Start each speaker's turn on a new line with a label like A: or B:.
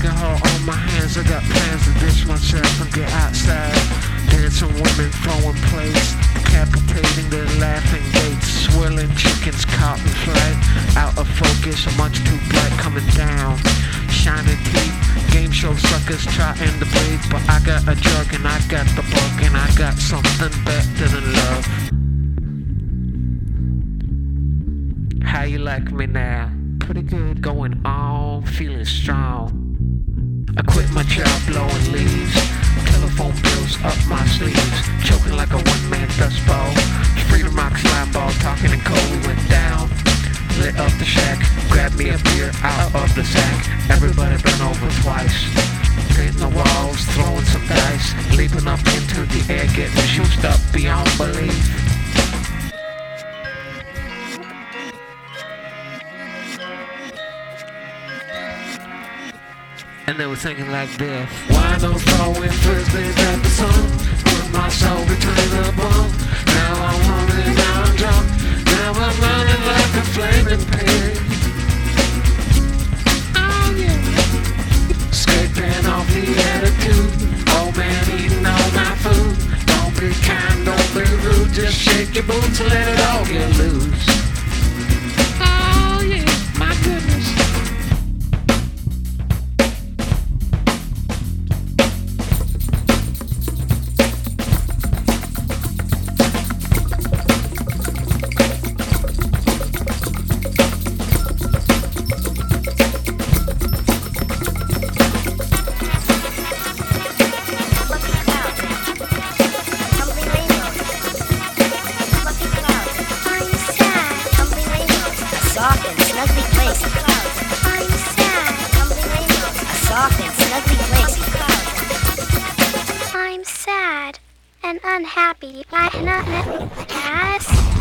A: alcohol on my hands. I got plans to ditch myself and get outside. Dancing women, throwing plates, decapitating their laughing gates. Swirling chickens caught in flight. Out of focus, much too bright, coming down. Shining teeth, game show suckers trying to breathe. But I got a drug and I got the bug and I got something better than love. How you like me now? Pretty good, going on, feeling strong. I quit my job blowing leaves, telephone bills up my sleeves, choking like a one-man dust ball. Freedom rocks slime ball, talking in code, we went down. Lit up the shack, grabbed me a beer out of the sack. Everybody bent over twice, painting the walls, throwing some dice, leaping up into the air, getting juiced up beyond belief. And they were thinking like this: why no throwing frisbees at the sun? Put my soul between the bone. Now I'm hungry, now I'm drunk. Now I'm running like a flaming pig. Oh yeah. Escaping off the attitude. Old man eating all my food. Don't be kind, don't be rude. Just shake your boots and let it all get loose. Oh yeah, my goodness.
B: Soft and snugly placed. I'm sad. A soft and snugly placed. I'm sad and unhappy. I have not met Cass.